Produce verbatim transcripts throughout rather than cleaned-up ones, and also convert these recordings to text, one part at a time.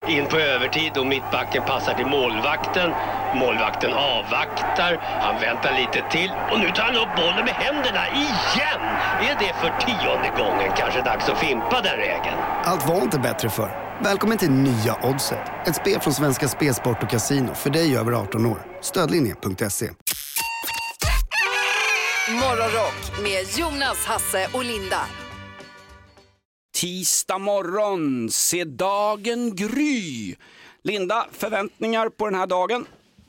In på övertid och mittbacken passar till målvakten. Målvakten avvaktar. Han väntar lite till. Och nu tar han upp bollen med händerna igen. Är det för tionde gången kanske dags att fimpa den regeln? Allt var inte bättre för. Välkommen till nya Oddset. Ett spel från Svenska Spelsport och Casino för dig över arton år. Stödlinje punkt se. Morgonrock med Jonas, Hasse och Linda. Tisdag morgon, se dagen gry. Linda, förväntningar på den här dagen?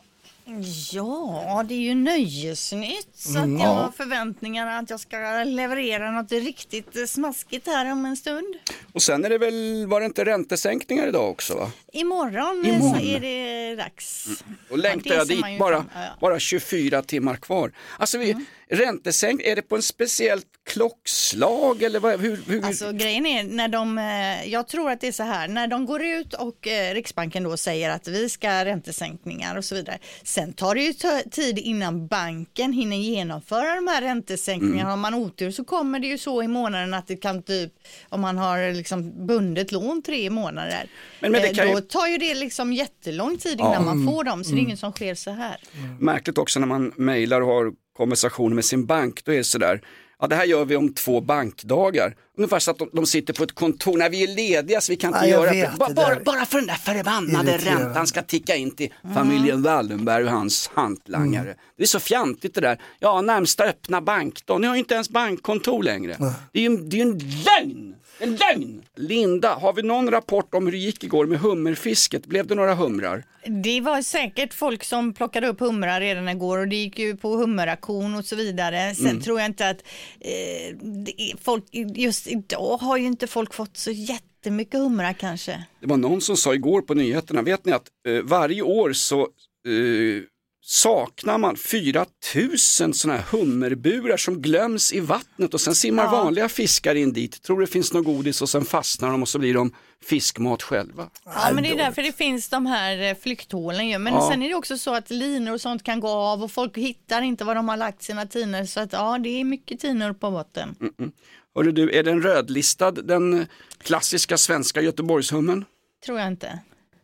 Ja, det är ju nöjesnytt så Mm, att jag ja. har förväntningar att jag ska leverera något riktigt smaskigt här om en stund. Och sen är det väl, var det inte räntesänkningar idag också, va? Imorgon, Imorgon. så är det dags. Mm. Och längtar Ja, jag det ser dit, man ju bara, fram- ja, ja. bara tjugofyra timmar kvar. Alltså, vi, Mm. räntesänk, är det på en speciellt klockslag eller vad, hur, hur? Alltså grejen är, när de, eh, jag tror att det är så här, när de går ut och eh, Riksbanken då säger att vi ska ha räntesänkningar och så vidare. Sen tar det ju t- tid innan banken hinner genomföra de här räntesänkningarna. Mm. Om man otur så kommer det ju så i månaden att det kan typ, om man har liksom bundet lån tre månader. Men- men det eh, kan ju- Då tar ju det liksom jättelång tid innan Ja. man får dem, så det är Mm. inget som sker så här. Märkligt också när man mejlar och har konversationer med sin bank, då är det sådär, ja det här gör vi om två bankdagar. Ungefär så att de, de sitter på ett kontor, när vi är lediga så vi kan inte Ja, jag göra vet ba, det bara, där. bara för den där förbannade Irriterande. räntan ska ticka in till familjen Wallenberg och hans hantlangare. Mm. Det är så fjantigt det där. Ja, närmsta öppna bank då, ni har ju inte ens bankkontor längre. Det är ju det är ju en lögn! En lögn! Linda, har vi någon rapport om hur det gick igår med hummerfisket? Blev det några humrar? Det var säkert folk som plockade upp humrar redan igår och det gick ju på hummeraktion och så vidare. Sen Mm. tror jag inte att eh, det är folk, just idag har ju inte folk fått så jättemycket humrar kanske. Det var någon som sa igår på nyheterna, vet ni att eh, varje år så eh, saknar man fyra tusen sådana här hummerburar som glöms i vattnet och sen simmar Ja. vanliga fiskar in dit, tror det finns något godis och sen fastnar de och så blir de fiskmat själva. Ja, men det är därför det finns de här eh, flykthålen ju. Men Ja. sen är det också så att linor och sånt kan gå av och folk hittar inte var de har lagt sina tinor. Så att ja, det är mycket tinor på botten. Mm-mm. Hörru du, är den rödlistad, den klassiska svenska Göteborgshummen? Tror jag inte.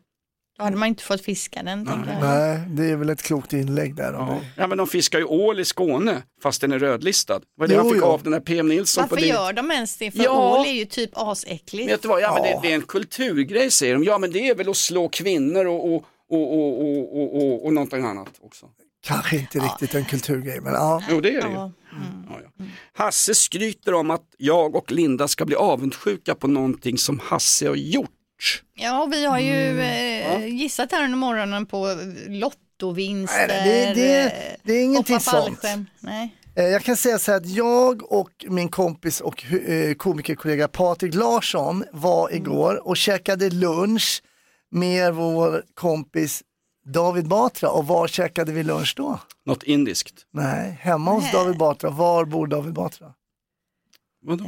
Då hade man inte fått fiska den. tänker jag. Nej, det är väl ett klokt inlägg där. Om Ja. det. ja, men de fiskar ju ål i Skåne fast den är rödlistad. Vad är det Jo, han fick jo. av den där P M Nilsson Varför på det? gör de ens det? För Ja. ål är ju typ asäckligt. Vet du vad, ja, men det, Ja. det är en kulturgrej säger de. Ja men det är väl att slå kvinnor och, och, och, och, och, och, och, och någonting annat också. Kanske inte riktigt en kulturgrej, men ja. Jo det är det ju. Ja. Ja, ja. Hasse skryter om att jag och Linda ska bli avundsjuka på någonting som Hasse har gjort. Ja, vi har ju Mm. eh, gissat här under morgonen på lottovinster. Nej, det- det- det är eh, ingenting hoppa sånt. fallskärm. Nej. Eh, Jag kan säga så här att jag och min kompis och eh, komikerkollega Patrik Larsson var igår och käkade lunch med vår kompis David Batra. Och var käkade vi lunch då? Något indiskt. Nej, hemma hos Nej. David Batra. Var bor David Batra? Vadå?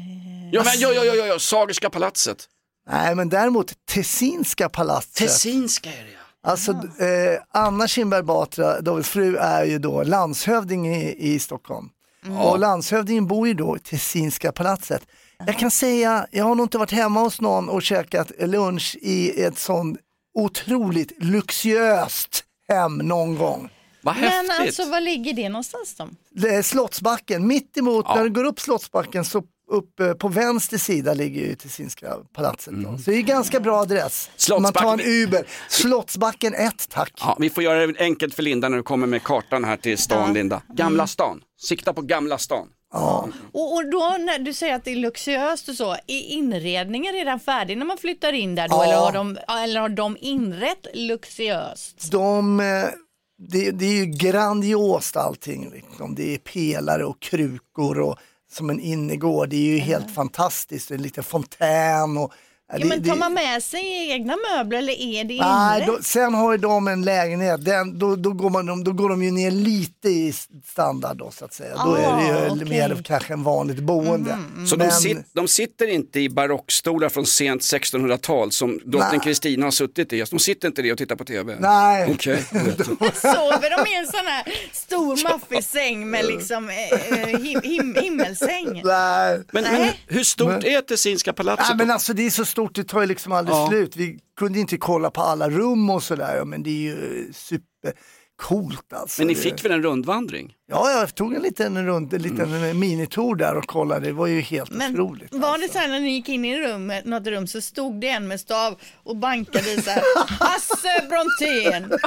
Ja men ja, ja, ja, ja, ja, Sagerska palatset. Nej, men däremot Tessinska palatset. Tessinska är det ja. Alltså eh, Anna Kinberg Batra, Davids fru, är ju då landshövding i, i Stockholm. Och landshövdingen bor ju då i Tessinska palatset. Jag kan säga, jag har nog inte varit hemma hos någon och käkat lunch i ett sånt otroligt luxuöst hem någon gång. Vad Men häftigt. alltså, var ligger det någonstans då? Det är Slottsbacken, mitt emot, Ja. när du går upp Slottsbacken så upp eh, på vänster sida ligger ju Tessinska palatset. Då. Så det är ganska bra adress. Om man tar en Slottsbacken- Uber. Slottsbacken ett, tack. Ja, vi får göra det enkelt för Linda när du kommer med kartan här till stan, Linda. Gamla stan. Sikta på Gamla stan. Ja. Och, och då när du säger att det är luxuöst och så, är inredningen redan färdig när man flyttar in där då? Ja. Eller, har de, eller har de inrett luxuöst? De, eh, det, det är ju grandiost allting. Liksom. Det är pelare och krukor och som en innergård. Det är ju helt fantastiskt. En liten fontän och Ja, det, men tar det- man med sig egna möbler eller är det Nej, inrett? då, sen har ju de en lägenhet, den, då, då, går man, då går de ju ner lite i standard då så att säga. Då Ah, är det ju okej. mer kanske en vanligt boende. Så Men- de, sit, de sitter inte i barockstolar från sent sextonhundratal som drottning Nej. Kristina har suttit i. De sitter inte det och tittar på tv. Nej. Okej. Sover de i en sån här stor maffig säng med liksom eh, him, him, himmelsäng? Nej. Men, men hur stort Men- är Tessinska palatset? Ja, men alltså det är så stort stort, det tar ju liksom aldrig Ja. slut. Vi kunde inte kolla på alla rum och sådär, men det är ju supercoolt alltså. Men ni Det- fick väl en rundvandring? Ja, jag tog en liten, rund, en liten mm. minitour där och kollade, det var ju helt Men otroligt. var alltså. det så här när ni gick in i rummet, något rum, så stod det en med stav och bankade i så här, Hasse Brontén,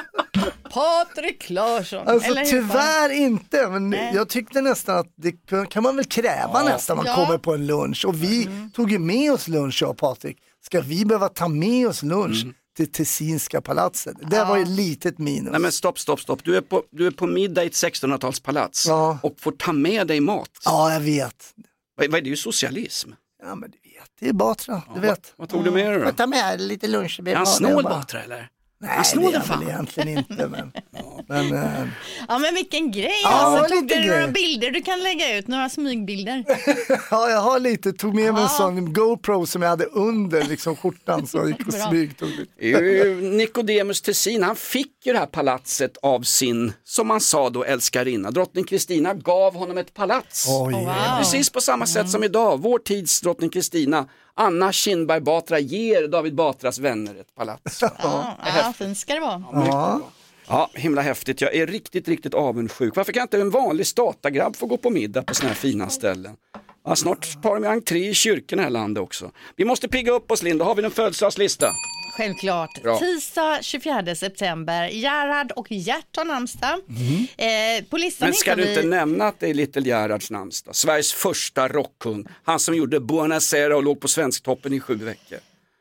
Patrik Larsson. Alltså Eller hur fan? tyvärr inte, men Nej. jag tyckte nästan att det kan- kan man väl kräva nästan man Ja. kommer på en lunch. Och vi Mm. tog ju med oss lunch, jag och Patrik. Ska vi behöva ta med oss lunch Mm. till Tessinska palatset? Det var ju ett litet minus. Nej men stopp, stopp, stopp. Du är på, du är på middag i ett sextonhundratalspalats Ja. och får ta med dig mat. Ja, jag vet. Vad, vad är det ju socialism? Ja, men du vet. Det är Batra, du vet. Vad tog du med dig då? Jag tar med lite lunch. Är han snål Batra eller? Nej, han snål det den är han fan. väl egentligen inte. Men, men, eh, Ja men vilken grej, Ja, alltså, tog lite du några grej. bilder du kan lägga ut, några smygbilder? ja, jag har lite, tog med mig en sån GoPro som jag hade under liksom, skjortan, så jag gick och Bra. smyg. Tog lite. Eh, Nicodemus Tessin, han fick ju det här palatset av sin, som man sa då, älskarinna. Drottning Kristina gav honom ett palats. Oj, Wow. Precis på samma sätt som idag, vår tids drottning Kristina, Anna Kinberg Batra, ger David Batras vänner ett palats. Ja, ja fint ska det vara. Ja. Ja, himla häftigt. Jag är riktigt, riktigt avundsjuk. Varför kan inte en vanlig statagrabb få gå på middag på såna här fina ställen? Ja, snart tar de entré i kyrkan här i landet också. Vi måste pigga upp oss, Linda. Har vi en födelsedagslista? Självklart. Bra. Tisdag tjugofjärde september. Gerhard och Gert har namnsdag. Eh, på listan Men ska hittar du vi... inte nämna att det är Little Gerhards namnsdag? Sveriges första rockkung. Han som gjorde Buonasera och låg på Svensktoppen i sju veckor.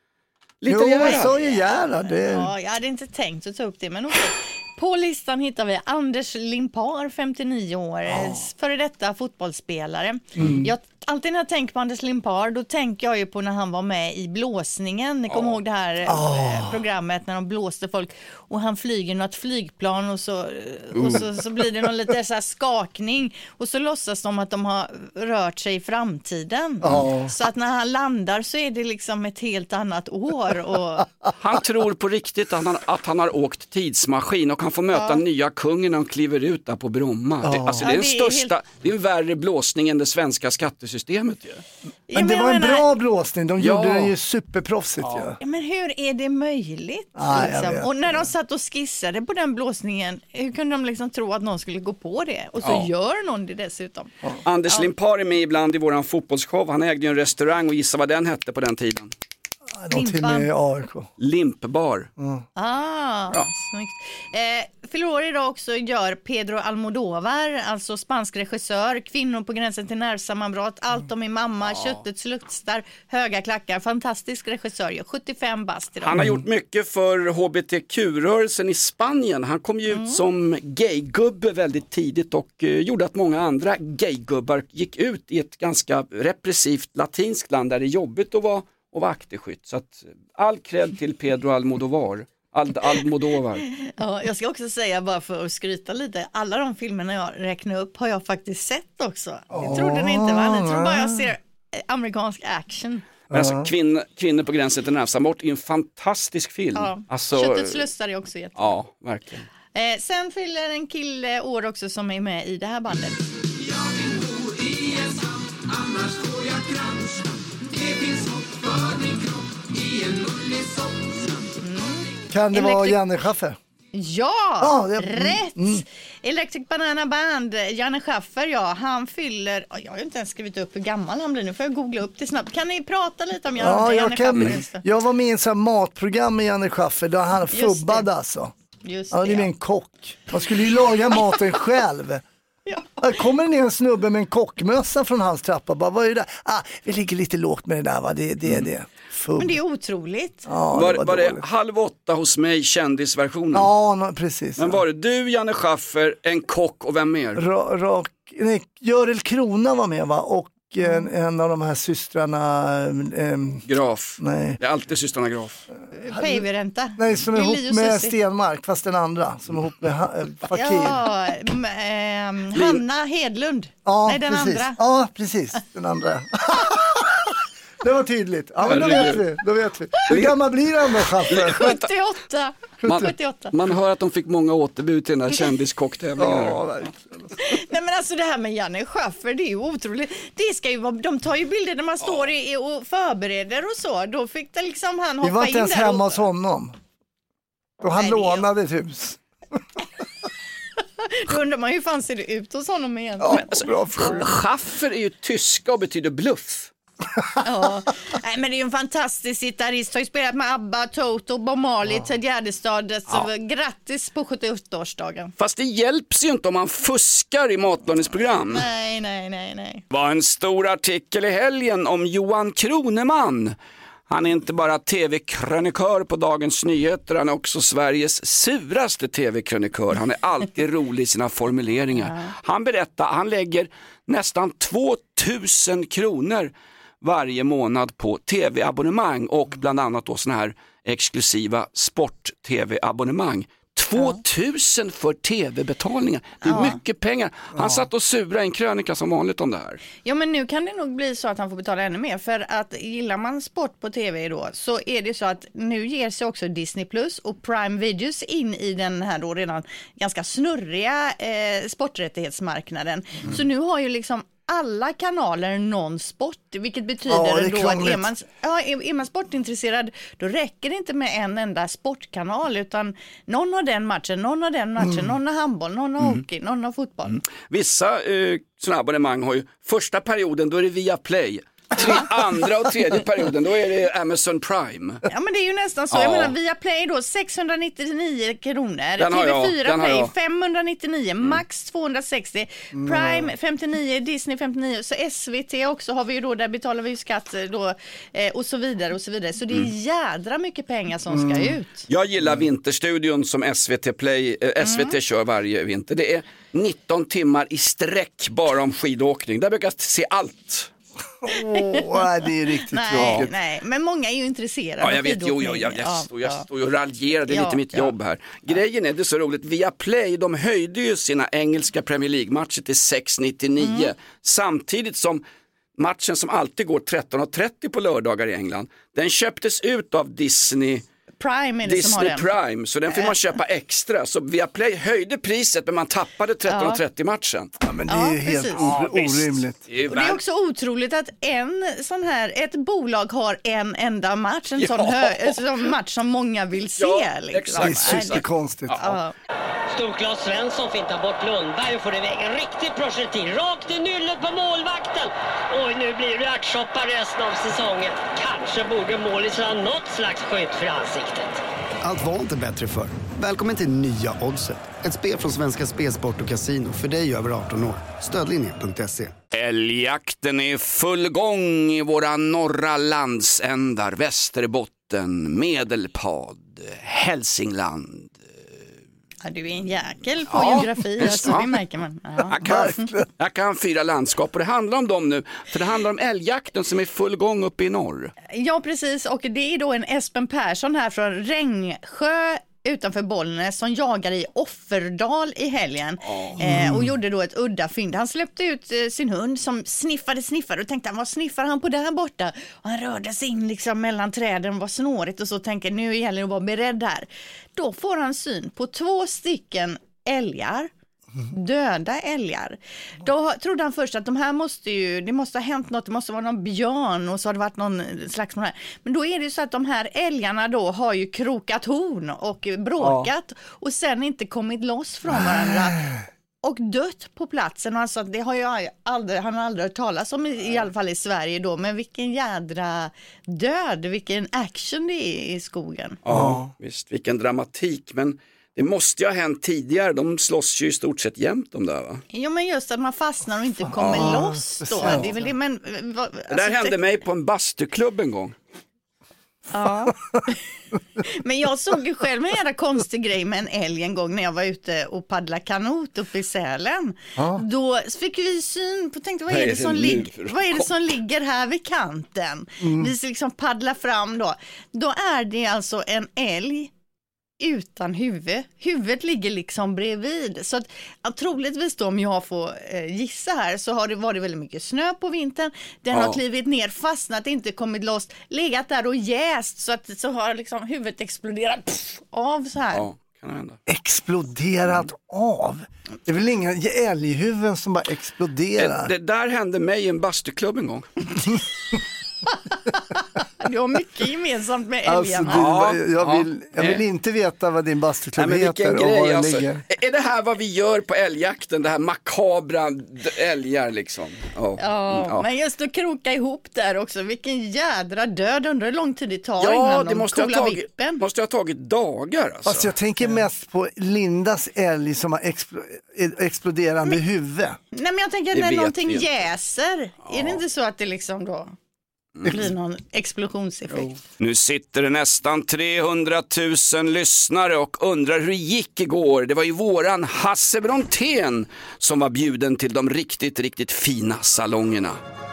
Little Jo, jag Gerhard. sa ju Gerhard. Det... Ja, jag hade inte tänkt att ta upp det, men okej. På listan hittar vi Anders Limpar, femtionio år, oh. före detta fotbollsspelare. Mm. Jag, alltid när jag tänker på Anders Limpar, då tänker jag ju på när han var med i blåsningen. Ni kommer oh. ihåg det här oh. programmet när de blåste folk och han flyger något flygplan och så, uh. och så, så blir det någon lite så här skakning och så låtsas de att de har rört sig i framtiden. Oh. Så att när han landar så är det liksom ett helt annat år. Och... Han tror på riktigt att han, att han har åkt tidsmaskin och han får möta ja. nya kungen när han kliver ut där på Bromma. Ja. Det, alltså det är den ja, det största, är helt... det är en värre blåsning än det svenska skattesystemet ju. Men det var en menar... bra blåsning, de ja. gjorde den ju superproffsigt ja. ju. Ja, men hur är det möjligt? Ah, liksom? Och när de satt och skissade på den blåsningen, hur kunde de liksom tro att någon skulle gå på det? Och så ja. gör någon det dessutom. Ja. Anders ja. Limpar är med ibland i våran fotbollsshow. Han ägde ju en restaurang och gissa vad den hette på den tiden. Någonting med A I K. Limpbar. Mm. Ah, ja. snyggt. Eh, fyller år idag också gör Pedro Almodovar, alltså spansk regissör, Kvinnor på gränsen till nervsammanbrott, Allt om min mamma, ja. Köttets luktar, Höga klackar, fantastisk regissör, gör sjuttiofem bast idag. Han har gjort mycket för H B T Q-rörelsen i Spanien. Han kom ju mm. ut som gaygubbe väldigt tidigt och uh, gjorde att många andra gaygubbar gick ut i ett ganska repressivt latinskt land där det är jobbigt att vara och var akterskytt. Så att all cred till Pedro Almodovar. Al- Almodovar. Ja, jag ska också säga bara för att skryta lite. Alla de filmerna jag räknar upp har jag faktiskt sett också. Det trodde ni inte va? Ni tror bara jag ser amerikansk action. Men alltså kvinn, Kvinnor på gränsen till nervsammanbrott är en fantastisk film. Ja. Alltså, Köttets lustar är också jättebra. Ja, verkligen. Eh, sen fyller en kille år också som är med i det här bandet. Jag vill bo i en sand, annars får jag krans. Det finns hopp för min kropp i en mullig sopp. Mm. Kan det Electric... vara Janne Schaffer? Ja, ah, det... rätt! Mm. Electric Banana Band, Janne Schaffer, ja, han fyller, jag har ju inte ens skrivit upp hur gammal han blir, nu får jag googla upp det snabbt. Kan ni prata lite om Janne, ja, Janne jag kan, Schaffer? Jag var med i en sån matprogram med Janne Schaffer där han fubbade alltså. Just ja, det är ja. en kock. Man skulle ju laga maten själv. Ja. Här kommer det ner en snubbe med en kockmössa från hans trappa. Bara, vad är det där? Ah, vi ligger lite lågt med det där, va? Det, det är det. Fubb. Men det är otroligt. Ja, var, det var, var det halv åtta hos mig, kändisversionen? Ja, no, precis. Men var det du, Janne Schaffer, en kock och vem mer? Ra, ra, nej, Görel Krona var med, va? Och en, en av de här systrarna ähm, Graf. Nej. Det är alltid systrarna Graf. Baby-ränta. Nej, som är ihop med Stenmark, fast den andra som är ihop med äh, Fakir. Ja, äh, Hanna Hedlund. Ja, Nej, den precis. andra. Ja, precis, den andra. Det var tydligt. Ja, men då vet vi. Då vet vi. Hur gammal blir han då, Schaffer? sjuttioåtta. Man, sjuttioåtta. man hör att de fick många återbud till den här kändiskocktävlingen. Ja, verkligen. Nej men alltså det här med Janne Schaffer, det är ju otroligt. Det ska ju vara, de tar ju bilder när man står i, och förbereder och så. Då fick det liksom han hoppa in där. Vi var inte ens hemma och... hos honom. Då han Nej, lånade ett hus. Då undrar man hur fan ser det ut hos honom igen. Ja, bra fråga. Schaffer är ju tyska och betyder bluff. Ja. Nej, men det är ju en fantastisk gitarrist. Har ju spelat med ABBA, Toto, Bob Marley, Ted Gärdestad. Ja. Grattis på sjuttioåttaårsdagen. Fast det hjälps ju inte om man fuskar i matlagningsprogram. Nej, nej, nej, nej. Det var en stor artikel i helgen om Johan Kroneman. Han är inte bara tv-krönikör på Dagens Nyheter, han är också Sveriges suraste tv-krönikör. Han är alltid rolig i sina formuleringar. Han berättar, han lägger nästan tvåtusen kronor varje månad på tv-abonnemang och bland annat då såna här exklusiva sport-tv-abonnemang. tvåtusen för tv-betalningar. Det är ja. mycket pengar. Han ja. satt och surade en krönika som vanligt om det här. Ja, men nu kan det nog bli så att han får betala ännu mer. För att gillar man sport på tv då, så är det så att nu ger sig också Disney Plus och Prime Videos in i den här då redan ganska snurriga eh, sporträttighetsmarknaden. Mm. Så nu har ju liksom alla kanaler non-sport, vilket betyder ja, då att är man, ja, är, är man sportintresserad, då räcker det inte med en enda sportkanal, utan någon har den matchen, någon har den matchen, mm. någon har handboll, någon har mm. hockey, någon har fotboll. Mm. Vissa eh, sådana abonnemang har ju, första perioden då är det via Play. Tre, andra och tredje perioden då är det Amazon Prime. Ja, men det är ju nästan så. Ja. Jag menar via Play då sexhundranittionio kronor, den T V fyra jag, Play femhundranittionio, mm. Max tvåhundrasextio, Prime mm. femtionio, Disney femtionio, så S V T också har vi ju då, där betalar vi ju skatt då, eh, och så vidare och så vidare. Så det är mm. jädra mycket pengar som mm. ska ut. Jag gillar Vinterstudion som S V T Play, eh, S V T mm. kör varje vinter. Det är nitton timmar i sträck bara om skidåkning. Där brukar jag se allt. Oh, det är riktigt nej, tråkigt. Nej, men många är ju intresserade. Ja, jag vet, jo, jo, jag, jag, ja, står, jag ja. står och raljerar, det är ja, lite mitt ja. jobb här. Grejen är, det är så roligt, via Play, de höjde ju sina engelska Premier League-matcher till sex nittionio, mm. samtidigt som matchen som alltid går tretton trettio på lördagar i England, den köptes ut av Disney Prime är det Disney som har den. Prime, så den får man köpa extra. Så Viaplay höjde priset, men man tappade tretton trettio matchen. Ja, men det är ja, helt ja, orimligt. Det är, och det är också otroligt att en sån här, ett bolag har en enda match, en ja. sån, hö, en sån match som många vill se. Ja, liksom. Det är superkonstigt. Ja. Storklas Svensson fintar bort Lundberg och får iväg en riktig projektil rakt i nyllet på målvakten. Och nu blir det ärtsoppa resten av säsongen. Kanske borde målet ha något slags skydd för ansiktet. Allt var inte bättre för. Välkommen till nya Oddset. Ett spel från Svenska Spelsport och Casino för dig över arton år. Stödlinje punkt se. Älgjakten är full gång i våra norra landsändar. Västerbotten, Medelpad, Hälsingland. Ja, du är en jäkel på ja, geografi, alltså, det märker man. Ja. Jag, kan, jag kan fyra landskap och det handlar om dem nu. För det handlar om älgjakten som är full gång uppe i norr. Ja, precis. Och det är då en Espen Persson här från Rengsjö utanför Bollnäs som jagar i Offerdal i helgen mm. eh, och gjorde då ett udda fynd. Han släppte ut eh, sin hund som sniffade, sniffade och tänkte han, vad sniffar han på där borta? Och han rörde sig in liksom mellan träden, var snårigt och så tänker nu gäller det att vara beredd här. Då får han syn på två stycken älgar. Döda älgar. Då trodde han först att de här måste ju, det måste ha hänt något, det måste vara någon björn och så har det varit någon slags här. Men då är det så att de här älgarna då har ju krokat horn och bråkat ja. och sen inte kommit loss från varandra och dött på platsen. Och alltså, det har jag aldrig, han har aldrig hört talas om i, i alla fall i Sverige då, men vilken jädra död, vilken action det är i skogen. Ja, visst, vilken dramatik, men det måste ju ha hänt tidigare. De slåss ju i stort sett jämt om det här, va? Jo, men just att man fastnar och inte kommer ah, loss då. Det är väl det, men, va, alltså, det där hände mig på en bastuklubb en gång. Ja. Men jag såg ju själv en jävla konstig grej med en älg en gång när jag var ute och paddlade kanot uppe i Sälen. Ah. Då fick vi syn på, tänkte vad är det, som, lig- vad är det som ligger här vid kanten? Mm. Vi liksom paddlar fram då. Då är det alltså en älg utan huvud. Huvudet ligger liksom bredvid. Så att, att troligtvis då, om jag får eh, gissa här, så har det varit väldigt mycket snö på vintern. Den Ja. har klivit ner, fastnat, inte kommit loss, legat där och jäst så att så har liksom huvudet exploderat pff, av så här. Ja, kan det hända. Exploderat av. Det är väl inga älghuvuden som bara exploderar. Det, det där hände mig i en bastuklubb en gång. Du har mycket gemensamt med Alltså, älgarna. du, Ja, jag vill, jag vill ja. inte veta vad din bastuklubb Nej, men heter vilken och var grej den alltså. ligger. Är det här vad vi gör på älgjakten? Det här makabra d- älgar liksom. Ja. Ja, Ja. men just att kroka ihop där också. Vilken jädra död. Undrar hur lång tid det tar Ja, innan det de måste ha, coolar tagit, vippen. måste ha tagit dagar alltså. Fast jag tänker mest på Lindas älg som har explo- exploderande huvud. Nej, men jag tänker att Det när vet någonting vi inte. jäser, är det inte så att det liksom då blir någon explosionseffekt? Nu sitter det nästan trehundratusen lyssnare och undrar hur det gick igår. Det var ju våran Hasse Brontén som var bjuden till de riktigt, riktigt fina salongerna.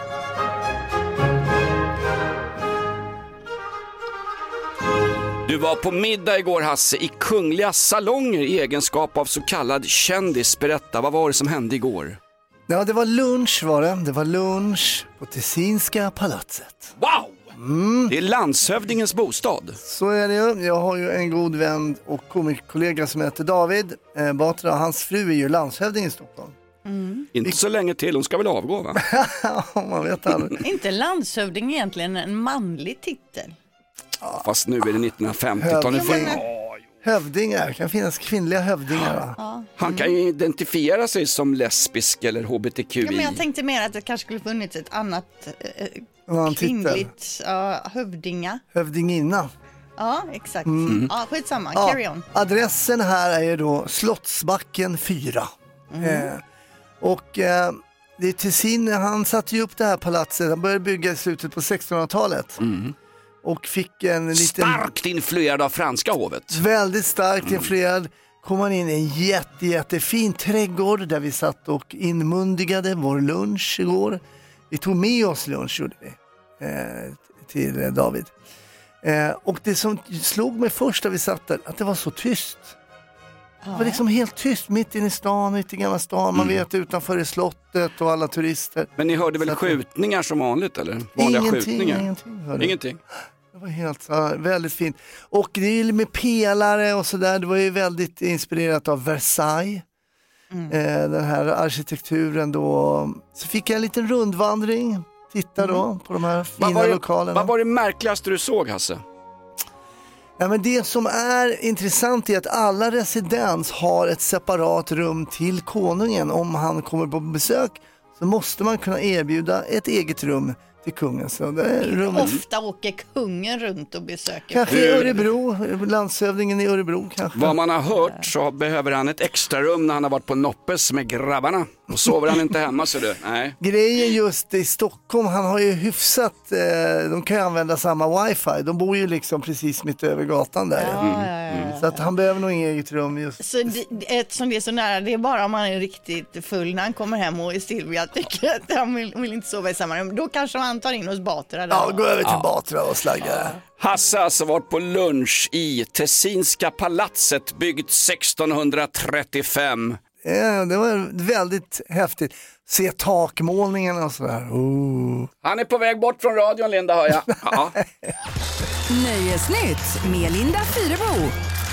Du var på middag igår, Hasse, i kungliga salonger i egenskap av så kallad kändis. Berätta, vad var det som hände igår? Ja, det var lunch var det. Det var lunch på Tessinska palatset. Wow! Det är landshövdingens bostad. Så är det ju. Jag har ju en god vän och komikkollega som heter David eh, Batra. Hans fru är ju landshövding i Stockholm. Inte så länge till, hon ska väl avgå va? Man vet aldrig. Inte landshövding egentligen en manlig titel? Fast nu är det nittonhundrafemtio-tal. Nu får... Hövding. Hövdingar, kan finnas kvinnliga hövdingar va? Han kan ju identifiera sig som lesbisk eller H B T Q I. Ja, men jag tänkte mer att det kanske skulle funnits ett annat eh, En annan titel. kvinnligt ja, hövdinga. Hövdinginna. Ja, exakt. Ja, skitsamma. Ja, Carry on. adressen här är ju då Slottsbacken fyra. Eh, och eh, det är Tessin, han satte ju upp det här palatset, han började bygga i slutet på sextonhundratalet. Och fick en liten... Starkt influerad av franska hovet. Väldigt starkt influerad. Kom man in i en jätte, jättefin trädgård där vi satt och inmundigade vår lunch igår. Vi tog med oss lunch gjorde vi, eh, till eh, David. Eh, och det som slog mig först när vi satt där, att det var så tyst. Det var liksom helt tyst mitt inne i stan, mitt i Gamla stan. Man vet utanför i slottet och alla turister. Men ni hörde väl Så att- skjutningar som vanligt eller? Vanliga Ingenting, skjutningar? ingenting. hörde. Ingenting. Det var helt så, väldigt fint. Och det är ju med pelare och sådär. Det var ju väldigt inspirerat av Versailles. Eh, den här arkitekturen då. Så fick jag en liten rundvandring. Titta då på de här fina Vad var, det, lokalerna. vad var det märkligaste du såg, Hasse? Ja, men det som är intressant är att alla residens har ett separat rum till konungen. Om han kommer på besök så måste man kunna erbjuda ett eget rum till kungen. Så det är rummet. Ofta åker kungen runt och besöker. Kanske i Örebro, landshövdingen i Örebro kanske. Vad man har hört så behöver han ett extra rum när han har varit på Noppes med grabbarna. Och sover han inte hemma så du, nej. Grejen just i Stockholm, han har ju hyfsat, eh, de kan ju använda samma wifi. De bor ju liksom precis mitt över gatan där. Ja, ja, ja. Så att han behöver nog inget eget rum just. Så det, eftersom det är så nära, det är bara om man är riktigt full när han kommer hem och Silvia tycker att han vill, vill inte sova i samma rum. Då kanske han tar in hos Batra där. Ja, gå över till Batra och slagga. Hasse har alltså varit på lunch i Tessinska palatset, byggt sextonhundratrettiofem. Ja, det var väldigt häftigt. Se takmålningarna och sådär. Oh. Han är på väg bort från radion, Linda, hör jag. Ja. Nöjesnytt med Linda Fyrebo.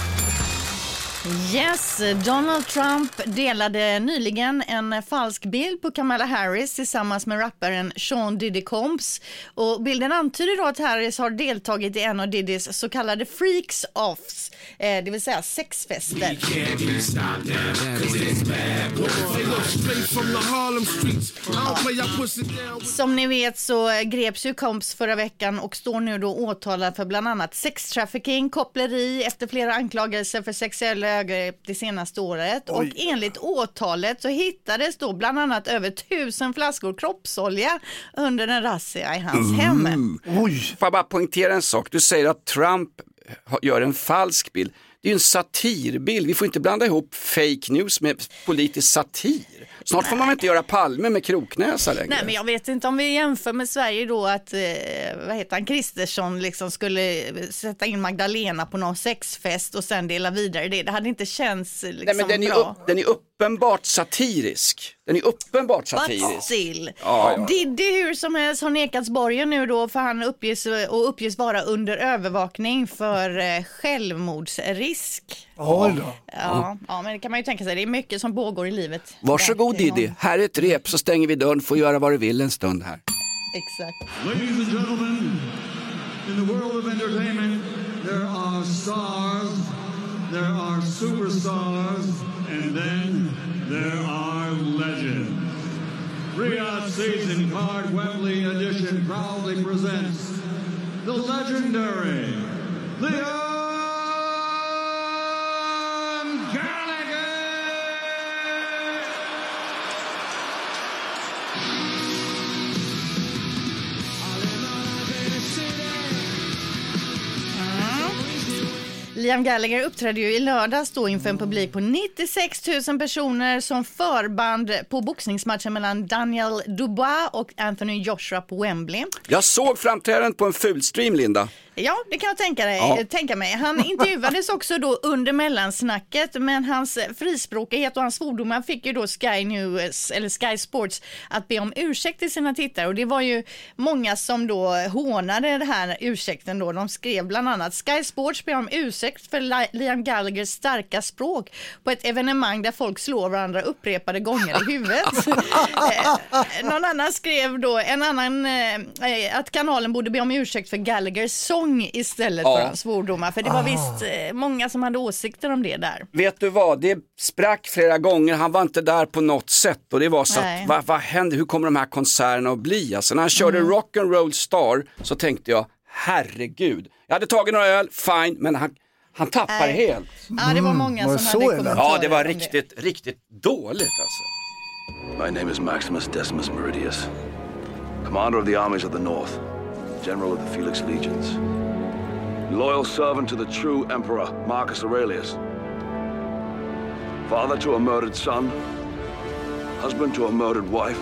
Yes, Donald Trump delade nyligen en falsk bild på Kamala Harris tillsammans med rapparen Sean Diddy Combs. Och bilden antyder då att Harris har deltagit i en av Diddys så kallade freaks-offs, eh, det vill säga sexfester. Som ni vet så greps ju Combs förra veckan och står nu då åtalad för bland annat sextrafficking, koppleri efter flera anklagelser för sexuella övergrepp det senaste året. Oj. Och enligt åtalet så hittades då bland annat över tusen flaskor kroppsolja under en razzia i hans mm. hem. Oj. Får jag bara poängtera en sak? Du säger att Trump gör en falsk bild. Det är ju en satirbild. Vi får inte blanda ihop fake news med politisk satir. Snart får man väl inte göra Palme med kroknäsa längre. Nej, men jag vet inte om vi jämför med Sverige då att, eh, vad heter han, Kristersson liksom skulle sätta in Magdalena på någon sexfest och sen dela vidare det. Det hade inte känts liksom. Nej, men den är bra. Upp, den är uppenbart satirisk. Den är uppenbart satirisk. Still. Ja, ja. Diddy hur som helst har nekats borgen nu då för han uppges och uppges vara under övervakning för eh, självmordsrisk. Oj då. Ja, ja, men det kan man ju tänka sig. Det är mycket som pågår i livet. Varsågod Diddy, här är ett rep så stänger vi dörren, får göra vad du vill en stund här. Exakt. Ladies and gentlemen, in the world of entertainment, there are stars, there are superstars, and then there are legends. Riyadh Season Card Wembley Edition proudly presents the legendary Liam Gallagher! Liam Gallagher uppträdde ju i lördags då inför en publik på nittiosex tusen personer som förband på boxningsmatchen mellan Daniel Dubois och Anthony Joshua på Wembley. Jag såg framträdandet på en fulstream, Linda. Ja, det kan jag tänka, dig, Ja. tänka mig. Han intervjuades också då under mellansnacket, men hans frispråkighet och hans svordomar fick ju då Sky News eller Sky Sports att be om ursäkt till sina tittare. Och det var ju många som då hånade det här ursäkten då. De skrev bland annat: Sky Sports ber om ursäkt för Liam Gallaghers starka språk på ett evenemang där folk slår varandra upprepade gånger i huvudet. eh, någon annan skrev då en annan eh, att kanalen borde be om ursäkt för Gallaghers sång istället Ja. för hans svordomar. För det var visst eh, många som hade åsikter om det där. Vet du vad, det sprack flera gånger, han var inte där på något sätt och det var så Nej. att, vad, vad händer, hur kommer de här konserterna att bli? Alltså när han körde Mm. Rock'n'Roll Star så tänkte jag, herregud, jag hade tagit några öl, fine, men han, han tappar Nej. helt. Ja, det var många var som så hade illa? kommentarer. Ja, det var om riktigt, riktigt dåligt alltså. My name is Maximus Decimus Meridius, commander of the armies of the North, general of the Felix Legions, loyal servant to the true emperor Marcus Aurelius, father to a murdered son, husband to a murdered wife.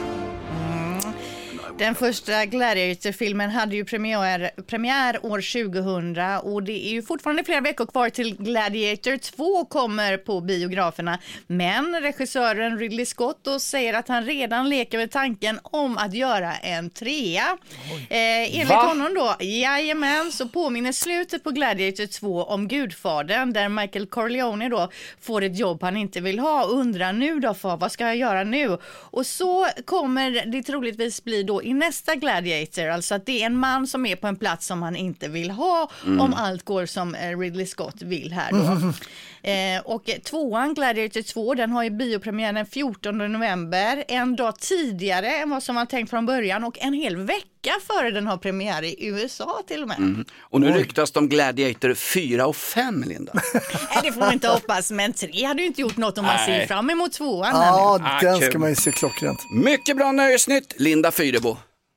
Den första Gladiator-filmen hade ju premiär, premiär år tjugohundra och det är ju fortfarande flera veckor kvar till Gladiator två kommer på biograferna. Men regissören Ridley Scott då säger att han redan leker med tanken om att göra en trea. Eh, enligt Va? honom då, jajamän, så påminner slutet på Gladiator två om Gudfadern där Michael Corleone då får ett jobb han inte vill ha och undrar nu då, för vad ska jag göra nu? Och så kommer det troligtvis bli då i nästa Gladiator, alltså att det är en man som är på en plats som han inte vill ha Mm. om allt går som Ridley Scott vill här då. Eh, och tvåan Gladiator två, den har ju biopremiär den fjortonde november, en dag tidigare än vad som var tänkt från början och en hel vecka före den har premiär i U S A till och med. Mm. Och nu ryktas de Gladiator fyra och fem, Linda. Nej, det får man inte hoppas, men tre hade ju inte gjort något om man ser Nej. fram emot tvåan här nu. Ja, Ah, den kul. ska man ju se klockrent. Mycket bra nöjesnytt, Linda Fyrebo.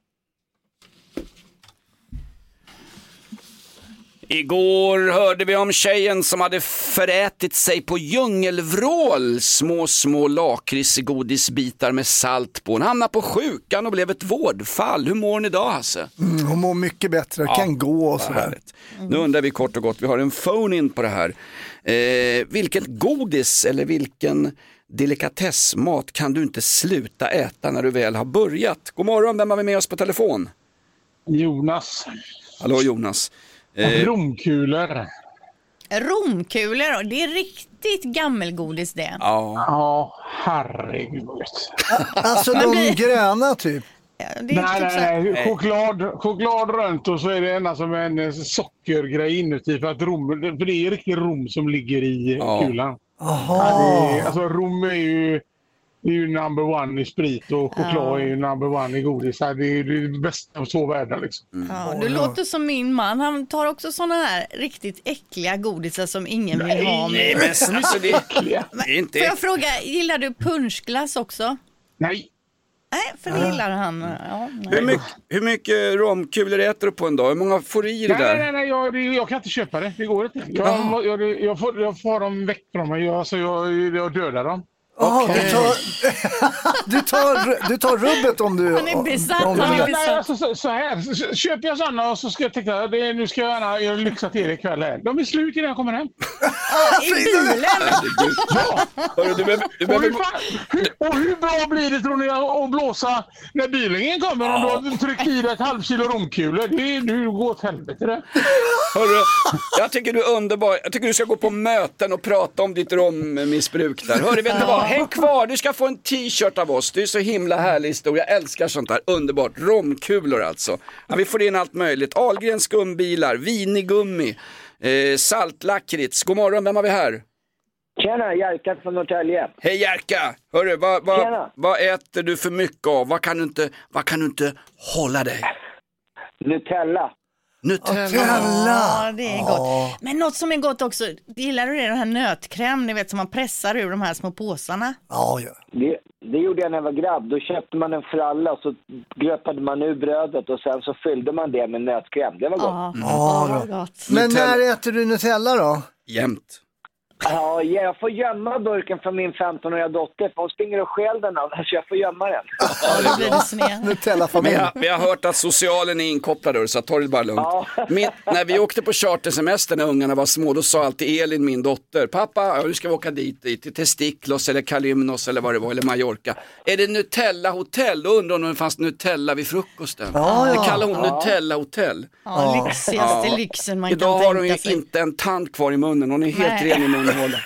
Igår hörde vi om tjejen som hade förätit sig på djungelvrål. Små, små lakritsgodisbitar med salt på. Hon hamnade på sjukan och blev ett vårdfall. Hur mår ni idag, Hasse? Mm, hon mår mycket bättre, kan gå och Vad sådär. härligt. Nu undrar vi kort och gott, vi har en phone-in på det här. Eh, vilket godis eller vilken delikatessmat kan du inte sluta äta när du väl har börjat? God morgon, vem har vi med oss på telefon? Jonas. Hallå Jonas. Eh, Romkulor. Romkulor, det är riktigt gammelgodis det. ja. Ja, herregud. Alltså Man de blir- gröna typ. Ja, det är Nej, typ så här- nej, nej. Choklad, choklad runt och så är det ena som en eh, sockergrej inuti för att rom, för det är riktigt rom som ligger i Ja. kulan. Jaha. Ja, det är, alltså rom är ju, det är ju number one i sprit och choklad Ja. är ju number one i godis. Det är det, är det bästa av två världar liksom. Ja, du låter som min man. Han tar också såna här riktigt äckliga godisar som ingen vill ha. Nej, Med. men alltså, det, det är Får inte... jag fråga, gillar du punschglass också? Nej. Nej, för det gillar han. Ja, hur, mycket, hur mycket romkulor äter du på en dag? Hur många får i det där? Nej, nej, nej, jag, jag kan inte köpa det. Det går inte. Jag, jag, jag, jag, får, jag får dem väck från mig. Jag, alltså, jag, jag dödar dem. Oh, okay. du, tar, du, tar, du tar rubbet om du... Han är besatt. Om, om han du, är besatt. Nej, alltså, så, så här. Köper jag sådana och så ska jag tänka det, nu ska jag gärna göra lyxa till det ikväll här. De är slut innan jag kommer hem. Ja, i bilen. Ja. Hörru, du behöver, du Och, behöver... hur fan, hur, och hur bra blir det tror ni att blåsa när bilingen kommer om du har tryckt i dig ett halv kilo romkulor? Det är du går åt helvete det. Hörru, jag tycker du är underbar. Jag tycker du ska gå på möten och prata om ditt rommissbruk där. Hörru, vet du vad? Häng kvar, du ska få en t-shirt av oss. Du är så himla härlig historia. Jag älskar sånt där. Underbart. Romkulor alltså. Ja, vi får in allt möjligt. Ahlgrens skumbilar, vinigummi, eh, saltlakrits. God morgon, vem har vi här? Tjena, Jerka från Norrtälje. Hej Jerka! Hörru, vad, vad, vad äter du för mycket av? Vad kan du inte, vad kan du inte hålla dig? Nutella. Nutella. Ja, det är gott. Men något som är gott också, gillar du det, den här nötkräm, ni vet som man pressar ur de här små påsarna? Ja, ja. Det, det gjorde jag när jag var grabb. Då köpte man en fralla och så gröpade man ur brödet och sen så fyllde man det med nötkräm. Det var gott. Ja, Mm. ja, Ja, det var gott. Men Nutella. när äter du Nutella då? Jämt. Ja, jag får gömma burken från min femtonåriga dotter för hon springer och stjäl den av så jag får gömma den. Ja, då blir det sned. Vi Nutella-familj. har, vi har hört att socialen är inkopplad, så ta det bara lugnt. Ja. Min, när vi åkte på chartersemester när ungarna var små, då sa alltid Elin, min dotter, pappa, nu ska vi åka dit, dit till Testiklos eller Kalymnos eller vad det var, eller Mallorca. Är det Nutella hotell? Då undrar hon om det fanns Nutella vid frukosten. Ja, ja. Det kallar hon Ja. Nutella hotell. Ja, lyxigaste Ja. lyxen man Idag kan har hon ju tänka sig. inte en tand kvar i munnen, hon är helt Nej. ren i munhålan.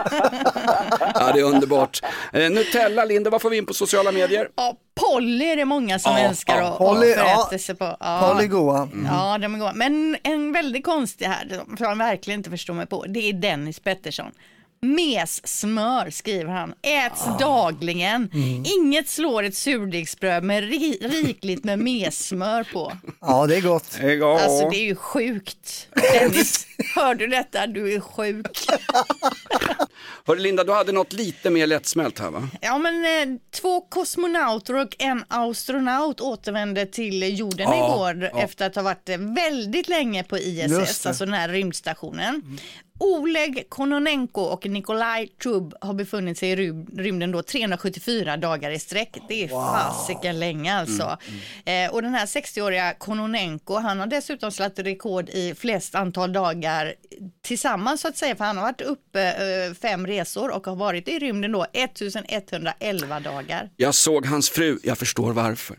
Ja, det är underbart. Eh, Nutella, Linda, vad får vi in på sociala medier? Ja, Polly är det många som Ja, älskar ja. att Polly, att ja. föräta sig på. Ja. Polly goa. Mm. Ja, de är goda. Men en väldigt konstig här, som jag verkligen inte förstår mig på, det är Dennis Pettersson. Messmör, skriver han, äts dagligen. Mm. Inget slår ett surdegsbröd med ri- rikligt med messmör på. Ja, det är gott. Ja. Alltså det är ju sjukt. Dennis, hör du detta? Du är sjuk. Hörru Linda, du hade något lite mer lättsmält här va? Ja, men eh, två kosmonauter och en astronaut återvände till jorden Ja, igår ja. efter att ha varit eh, väldigt länge på I S Just S, det. alltså den här rymdstationen. Mm. Oleg Kononenko och Nikolaj Chub har befunnit sig i rym- rymden då trehundrasjuttiofyra dagar i sträck. Det är wow. fasiken länge alltså. Mm, mm. Eh, och den här sextioåriga Kononenko, han har dessutom slagit rekord i flest antal dagar tillsammans så att säga, för han har varit uppe eh, fem resor och har varit i rymden då elva dagar. Jag såg hans fru, jag förstår varför.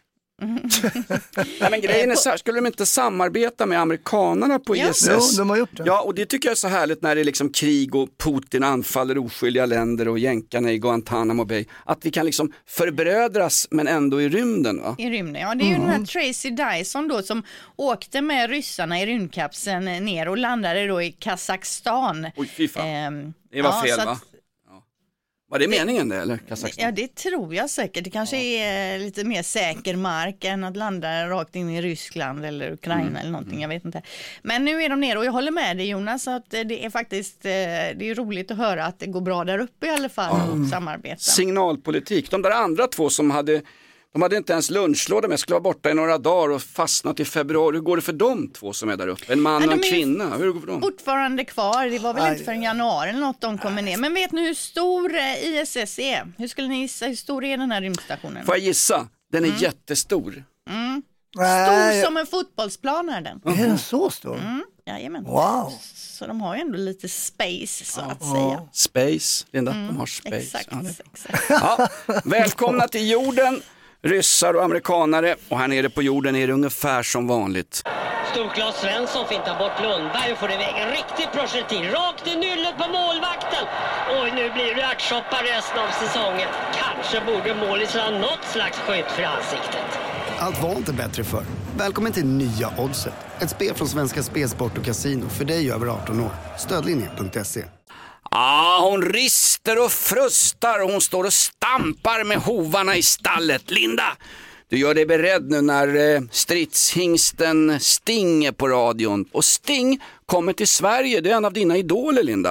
Nej, men grejen är så här, skulle de inte samarbeta med amerikanerna på Ja. I S S? Jo, de har gjort det. Ja, och det tycker jag är så härligt när det är liksom krig och Putin anfaller oskyldiga länder och jänkarna i Guantanamo Bay. Att vi kan liksom förbrödras men ändå i rymden va? I rymden, ja. Det är ju den här Tracy Dyson då som åkte med ryssarna i rymdkapseln ner och landade då i Kazakstan. Oj, fy fan. Ehm, Det var ja, fel så att- va? Var det meningen det eller? Kazakstan? Ja, det tror jag säkert. Det kanske är lite mer säker mark än att landa rakt in i Ryssland eller Ukraina mm. eller någonting, jag vet inte. Men nu är de nere och jag håller med dig Jonas, att det är faktiskt det är roligt att höra att det går bra där uppe i alla fall mm. att samarbeta. Signalpolitik. De där andra två som hade, de hade inte ens lunchlåda med, skulle vara borta i några dagar och fastnat i februari. Hur går det för de två som är där uppe? En man Ja, och en de är kvinna. Hur går det för dem? Fortfarande kvar, det var väl Aj. inte förrän januari eller något de kommer ner. Men vet ni hur stor eh, I S S är? Hur skulle ni gissa, hur stor är den här rymdstationen? Får jag gissa? Den är Mm. jättestor. Mm. Nej. Stor som en fotbollsplan är den. Är den så stor? Mm. Jajamän. Wow. Så de har ju ändå lite space så att säga. Space, Linda, Mm, de har space. Exakt, Ja, det- exakt. Ja, välkomna till jorden, ryssar och amerikanare. Och här nere på jorden är det ungefär som vanligt. Storklas Svensson fintar bort Lundberg och får iväg en riktig projektil rakt i nyllet på målvakten. Oj, nu blir det ärtsoppa resten av säsongen. Kanske borde målis ha något slags skydd för ansiktet. Allt var inte bättre förr. Välkommen till nya Oddset. Ett spel från Svenska Spelsport och Casino för dig över arton år. Stödlinjen punkt se. Ah, hon rister och frustar och hon står och stampar med hovarna i stallet. Linda, du gör dig beredd nu när eh, stridshingsten Sting är på radion. Och Sting kommer till Sverige, det är en av dina idoler Linda.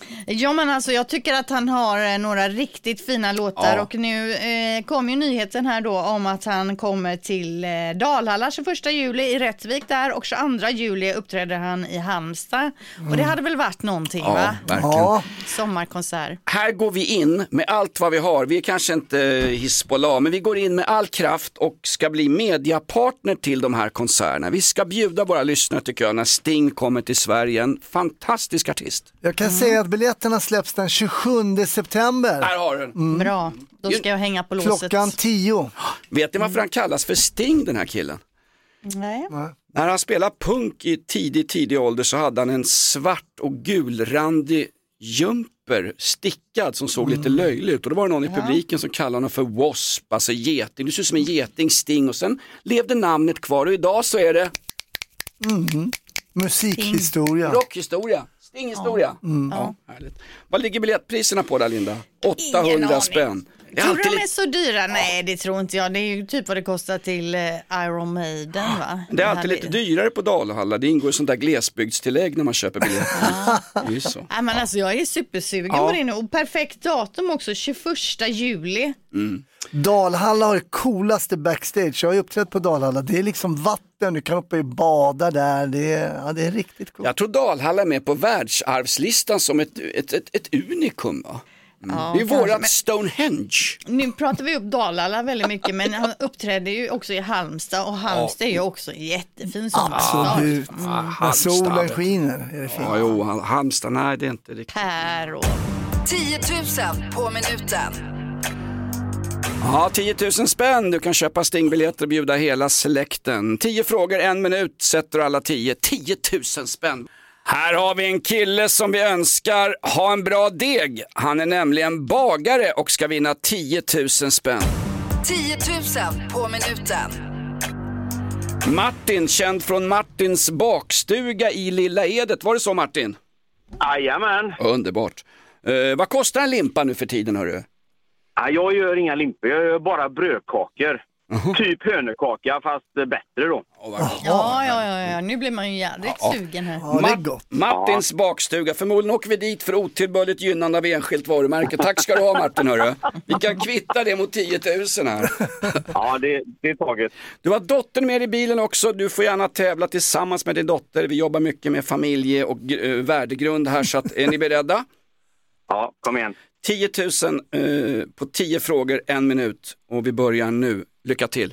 Ja, men alltså jag tycker att han har eh, några riktigt fina låtar Ja. och nu eh, kom ju nyheten här då om att han kommer till eh, Dalhalla tjugoförsta juli i Rättvik där och tjugoandra juli uppträder han i Halmstad. Mm. Och det hade väl varit någonting, Ja, va? verkligen. Ja. Sommarkonsert. Här går vi in med allt vad vi har. Vi är kanske inte Hizbollah, men vi går in med all kraft och ska bli mediapartner till de här konserterna. Vi ska bjuda våra lyssnare tycker jag när Sting kommer till Sverige. En fantastisk artist. Jag kan säga att biljetterna släpps den tjugosjunde september. Här har du den. Bra, då ska jag hänga på låset. Klockan tio. Vet ni varför han kallas för Sting, den här killen? Nej. När han spelade punk i tidig, tidig ålder så hade han en svart och gulrandig jumper stickad som såg lite löjlig ut. Och då var det någon i publiken som kallade honom för Wasp, alltså geting. Det ser ut som en geting, Sting. Och sen levde namnet kvar och idag så är det Mm. Musikhistoria. rockhistoria. Stinghistoria. Mm. Ja, härligt. Vad ligger biljettpriserna på där, Linda? Ingen åttahundra aning. spänn. Det är Tror du alltid de är lite... så dyra? Nej, det tror inte jag. Det är ju typ vad det kostar till eh, Iron Maiden, va? Det är alltid här lite dyrare på Dalhalla. Det ingår sånt där glesbygdstillägg när man köper biljetter. Det är ju så. Nej, men alltså jag är supersugen Ja. på det nu. Och perfekt datum också, tjugoförsta juli. Mm. Dalhalla har det coolaste backstage. Jag har ju uppträtt på Dalhalla. Det är liksom vatten, du kan uppe i bada där. Det är, ja, det är riktigt coolt. Jag tror Dalhalla är med på världsarvslistan som ett, ett, ett, ett unikum. Va? Mm. Ja, det är ju kanske, vårat men- Stonehenge. Nu pratar vi upp Dalhalla väldigt mycket, men han uppträdde ju också i Halmstad och Halmstad är ju också en jättefin sommarstad. Absolut. Mm. När solen skiner är det fint. Ja, jo, Halmstad, nej det är inte riktigt. Per och... tio tusen på minuten. Ja, tio tusen spänn. Du kan köpa Stingbiljetter och bjuda hela släkten. Tio frågor, en minut, sätter alla tio. tio tusen spänn. Här har vi en kille som vi önskar ha en bra deg. Han är nämligen bagare och ska vinna tio tusen spänn. tio tusen på minuten. Martin, känd från Martins bakstuga i Lilla Edet. Var det så, Martin? Jajamän. Underbart. Uh, vad kostar en limpa nu för tiden, hörru? Ja, jag gör inga limpor, jag gör bara brödkakor. Typ hönökaka fast bättre då. Ja, ja, ja, ja, nu blir man ju jävligt Ja. sugen här. Ma- Martins bakstuga. Förmodligen åker vi dit för otillbörligt gynnande av enskilt varumärke. Tack ska du ha, Martin, hörru. Vi kan kvitta det mot tio tusen här. Ja, det, det är taget. Du har dottern med i bilen också. Du får gärna tävla tillsammans med din dotter. Vi jobbar mycket med familje- och uh, värdegrund här. Så att, är ni beredda? Ja, kom igen. tio tusen uh, på tio frågor, en minut. Och vi börjar nu. Lycka till.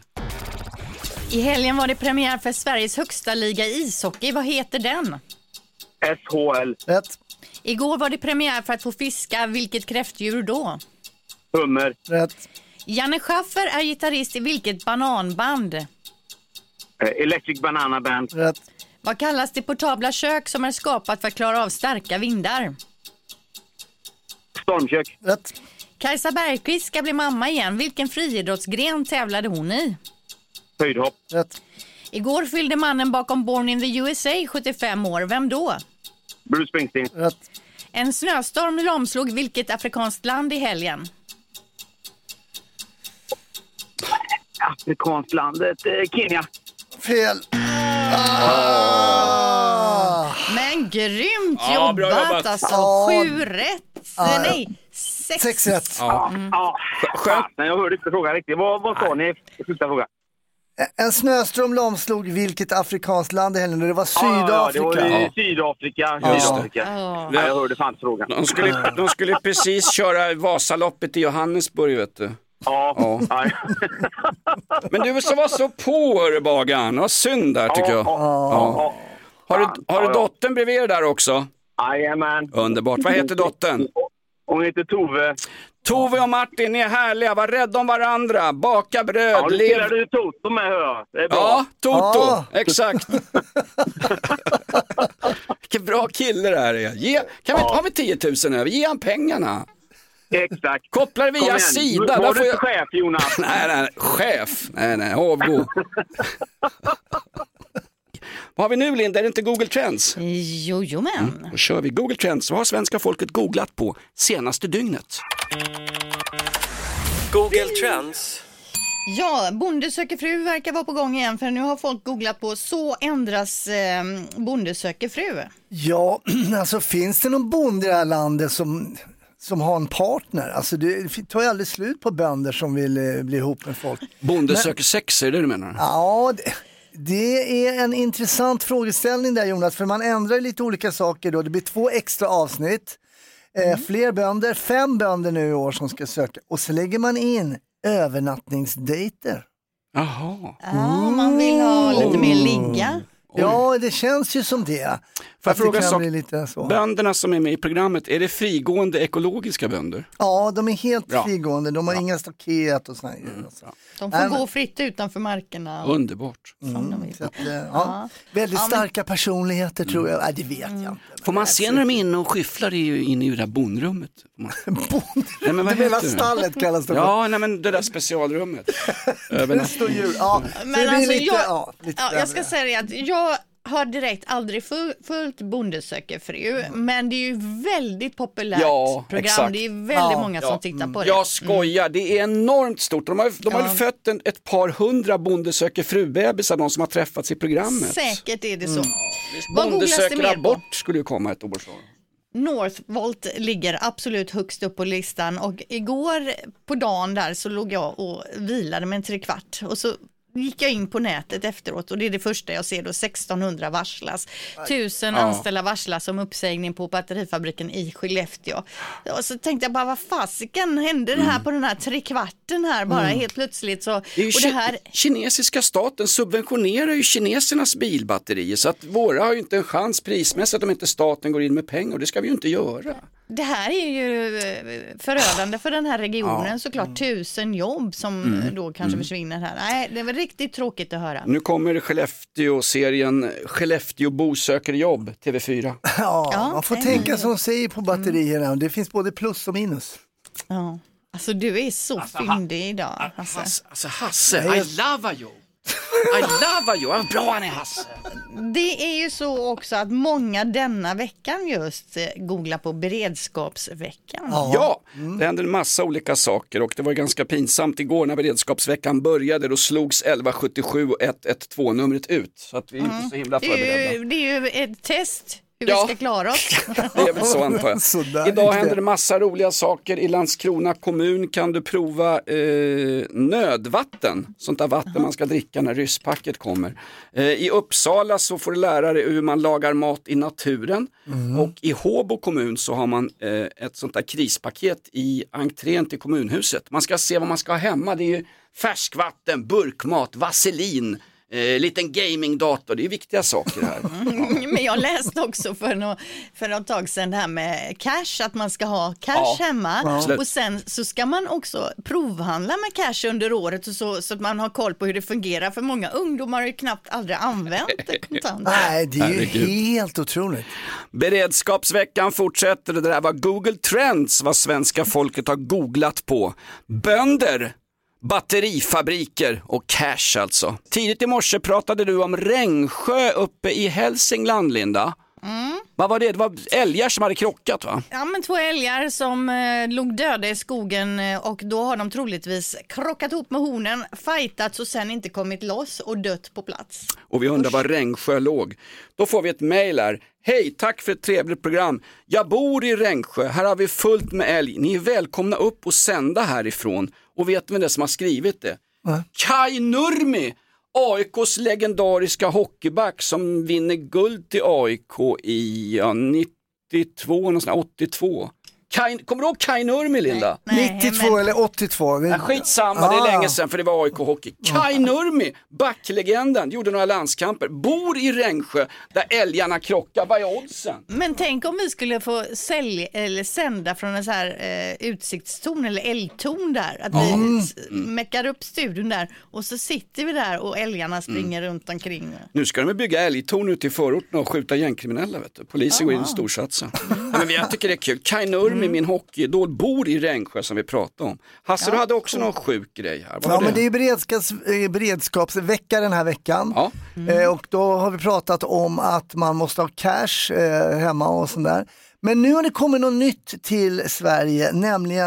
I helgen var det premiär för Sveriges högsta liga ishockey. Vad heter den? S H L. Rätt. Igår var det premiär för att få fiska. Vilket kräftdjur då? Hummer. Rätt. Janne Schaffer är gitarrist i vilket bananband? Eh, Electric Banana Band. Rätt. Vad kallas det portabla kök som är skapat för att klara av starka vindar? Stormkök. Rätt. Kajsa Bergqvist ska bli mamma igen. Vilken friidrottsgren tävlade hon i? Höjdhopp. Rätt. Igår fyllde mannen bakom Born in the U S A sjuttiofem år. Vem då? Bruce Springsteen. Rätt. En snöstorm lamslog vilket afrikanskt land i helgen? Afrikanskt landet. Eh, Kenya. Fel. Ah. Men grymt Ja, jobbat, bra jobbat. alltså. Ja. Sju rätt. Ja. Nej, sex. Sex rätt. Ja. Ja, Skönt. men jag hörde inte frågan riktigt. Vad, vad sa ni i sista frågan? En snöström lamslog vilket afrikanskt land i helgen? Det var Ja, ja, det Sydafrika. var i Ja. Sydafrika. Ja. Sydafrika. Ja. Ja, jag hörde fan frågan. De skulle, de skulle precis köra Vasaloppet i Johannesburg, vet du. Ja. Ja. Ja. Men du så var så på, hörru, bagaren. Vad synd där, tycker jag. Ja. Ja. Har du, har du Ja, ja. dottern bredvid dig där också? Jajamän. Underbart. Vad heter dottern? Hon heter Tove. Tove och Martin är härliga. Var rädda om varandra. Baka bröd. Ja, nu lev... spelar du Toto med, hör jag. Det är bra. Ja, Toto. Ja. Exakt. Vilken bra kille det här är. Ge... Kan vi inte ha med tio tusen över? Ge han pengarna. Exakt. Kopplar Kom via igen. Sida. Var Där du får inte jag... chef, Jonas? Nej, nej, chef. Nej, nej, avgå. Vad har vi nu, Linda? Är det inte Google Trends? Jo, jo men. Då kör vi Google Trends. Vad har svenska folket googlat på senaste dygnet? Google Trends. Ja, Bonde söker fru verkar vara på gång igen, för nu har folk googlat på så ändras eh, Bonde söker fru. Ja, alltså finns det någon bonde i det här landet som, som har en partner? Alltså det tar ju aldrig slut på bönder som vill eh, bli ihop med folk. Bonde Men, söker sex, är det du menar? Ja, det, det är en intressant frågeställning där, Jonas, för man ändrar lite olika saker då. Det blir två extra avsnitt, eh, mm. fler bönder, fem bönder nu i år som ska söka, och så lägger man in övernattningsdejter. Jaha. Ja, man vill ha lite mer ligga. Ja, det känns ju som det. Får jag fråga så, lite så. Bönderna som är med i programmet, är det frigående ekologiska bönder? Ja, de är helt Bra. frigående. De har Bra. inga staket och sådär. Mm. De får Nej, gå men... fritt utanför markerna. Och... Underbart. Mm. Så att, ja. Ja. Väldigt ja, starka men... personligheter tror jag. Nej, det vet mm. jag inte. Får man se när de är inne och skyfflar inne i det där bondrummet? Bond? Nej, men vad det menar heter stallet kallas det. Ja, nej, men det där specialrummet. Det står djur. Ja, men alltså, lite, jag, ja, lite ja, jag ska säga det att jag har direkt aldrig följt Bonde söker fru, mm. men det är ju väldigt populärt ja, program. Exakt. Det är väldigt ja, många ja. som tittar på det. Jag skojar, mm. det är enormt stort. De har, de har ja. fött en, ett par hundra Bonde söker fru-bebisar, de som har träffats i programmet. Säkert är det så. Mm. Bonde söker abort skulle ju komma ett år så. Northvolt ligger absolut högst upp på listan, och igår på dagen där så låg jag och vilade med en trekvart och så gick jag in på nätet efteråt, och det är det första jag ser då. sextonhundra varslas, tusen ja. anställda varslas om uppsägning på batterifabriken i Skellefteå. Och så tänkte jag bara, vad fasiken hände det här mm. på den här trekvarten här bara mm. helt plötsligt så. Det är ju och det här... kinesiska staten subventionerar ju kinesernas bilbatterier, så att våra har ju inte en chans prismässigt om inte staten går in med pengar, och det ska vi ju inte göra. Det här är ju förödande för den här regionen, ja. såklart tusen jobb som mm. då kanske mm. försvinner här. Nej, det var riktigt tråkigt att höra. Nu kommer Skellefteå-serien Skellefteå Bo söker jobb, T V fyra. Ja, ja man får tänka som de säger på batterierna. Mm. Det finns både plus och minus. Ja, alltså du är så alltså, fyndig idag. Alltså, Hasse, alltså Hasse, I love you. I love you, vad bra han är, Hasse. Det är ju så också att många denna veckan just googlar på beredskapsveckan. Ja, mm. det hände en massa olika saker, och det var ganska pinsamt igår när beredskapsveckan började. Då slogs elva sjutiosju och ett ett två-numret ut, så att vi är mm. inte så himla förberedda. Det är ju ett test. Hur ja. vi ska klara oss. Det är väl så, antar jag. Sådär, idag händer det massa roliga saker. I Landskrona kommun kan du prova eh, nödvatten. Sånt där vatten uh-huh. man ska dricka när rysspacket kommer. Eh, I Uppsala så får du lära dig hur man lagar mat i naturen. Mm. Och i Håbo kommun så har man eh, ett sånt där krispaket i entrén till kommunhuset. Man ska se vad man ska ha hemma. Det är ju färskvatten, burkmat, vaselin. Eh, liten gamingdator, det är viktiga saker här. Mm, men jag läste också för något, för något tag sedan det här med cash, att man ska ha cash ja, hemma. Ja. Och sen så ska man också provhandla med cash under året, och så, så att man har koll på hur det fungerar. För många ungdomar har ju knappt aldrig använt kontanter. Nej, det är ju Herregud. helt otroligt. Beredskapsveckan fortsätter. Det där var Google Trends, vad svenska folket har googlat på. Bönder, batterifabriker och cash alltså. Tidigt i morse pratade du om Rengsjö uppe i Hälsingland, Linda. Mm. Vad var det? Det var älgar som hade krockat, va? Ja, men två älgar som eh, låg döda i skogen, och då har de troligtvis krockat ihop med hornen, fightats och sen inte kommit loss och dött på plats. Och vi undrar var Rengsjö låg. Då får vi ett mejl här. Hej, tack för ett trevligt program. Jag bor i Rengsjö. Här har vi fullt med älg. Ni är välkomna upp och sända härifrån. Och vet ni det som har skrivit det? Mm. Kai Nurmi, A I K:s legendariska hockeyback som vinner guld till A I K i ja, nittiotvå, någonstans, åttiotvå. Kai, kommer du ihåg Kai Nurmi, Linda? Nej, nej, nittiotvå men... eller åttiotvå. Men... Ja, skitsamma, ah. det är länge sedan för det var A I K-hockey. Kai Nurmi, backlegenden, gjorde några landskamper. Bor i Rengsjö där älgarna krockar. Vad är oddsen? Men tänk om vi skulle få sälja eller sända från en så här eh, utsiktstorn eller älgtorn där. Att vi mm. mäckar upp studion där och så sitter vi där och älgarna springer mm. runt omkring. Nu ska de bygga älgtorn ute i förorten och skjuta gängkriminella, vet du. Polisen går in och storsatsar. Mm. Ja, men jag tycker det är kul. Kai Nurmi, min hockeyidol, bor i Rengsjö som vi pratade om. Hasse, ja, du hade också cool. någon sjuk grej här. Vad ja, det? Men det är beredskaps, beredskapsvecka den här veckan. Ja. Mm. Eh, och då har vi pratat om att man måste ha cash eh, hemma och sånt där. Men nu har det kommit något nytt till Sverige, nämligen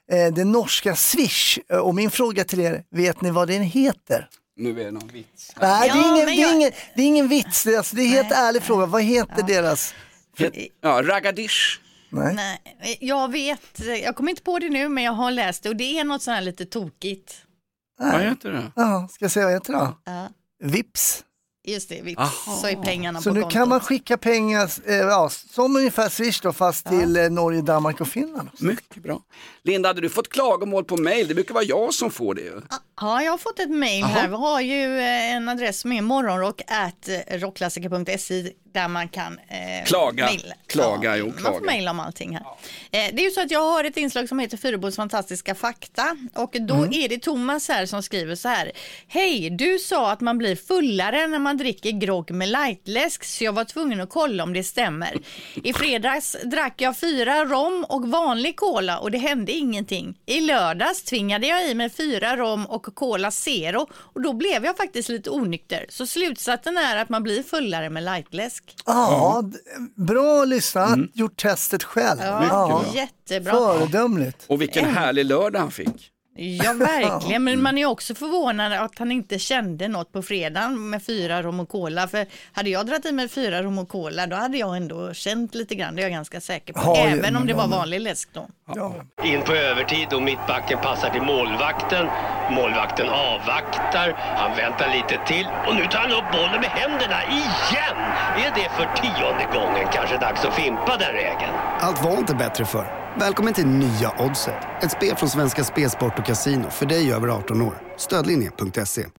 eh, det norska Swish. Och min fråga till er, vet ni vad den heter? Nu är det någon vits. Nej, det är Ja, ingen, men det är jag- ingen, det är ingen vits. Det är, alltså, det är en helt ärlig fråga. Vad heter deras? Ja, Ragadish. Nej. Nej, jag vet, jag kommer inte på det nu men jag har läst det och det är något sånt här lite tokigt. Vad heter det? Ja, ska jag säga vad heter det då? Ja. Vips. Just det, vips. Aha. Så är pengarna Så på nu kontot. kan man skicka pengar, eh, ja, som ungefär Swish då, fast till eh, Norge, Danmark och Finland. Mycket bra. Linda, hade du fått klagomål på mail? Det brukar vara jag som får det ju. Ja, jag har fått ett mejl här. Vi har ju eh, en adress som är morgonrock at rockklassiker punkt se där man kan eh, Klaga. mejla. Klaga, jo, Man får klaga. mejla om allting här. Eh, det är ju så att jag har ett inslag som heter Fyrebos fantastiska fakta och då Mm. är det Thomas här som skriver så här. Hej, du sa att man blir fullare när man dricker grogg med lightläsk så jag var tvungen att kolla om det stämmer. I fredags drack jag fyra rom och vanlig cola och det hände ingenting. I lördags tvingade jag i mig fyra rom och cola zero och då blev jag faktiskt lite onykter. Så slutsatsen är att man blir fullare med lightläsk. Ja, d- bra lyssnat. Gjort testet själv. Ja, Ja. jättebra. Föredömligt. Och vilken härlig lördag han fick. Ja, verkligen. Men man är också förvånad att han inte kände något på fredagen med fyra rom och cola. För hade jag dragit i med fyra rom och cola, då hade jag ändå känt lite grann. Det är jag ganska säker på. Ja, Även ja, om det var ja, men- vanlig läsk då. Ja. In på övertid och mittbacken passar till målvakten. Målvakten avvaktar. Han väntar lite till. Och nu tar han upp bollen med händerna igen. Är det för tionde gången kanske dags att fimpa den regeln? Allt var inte bättre för. Välkommen till nya Oddset. Ett spel från Svenska Spelsport och Casino för dig över arton år. Stödlinje punkt se.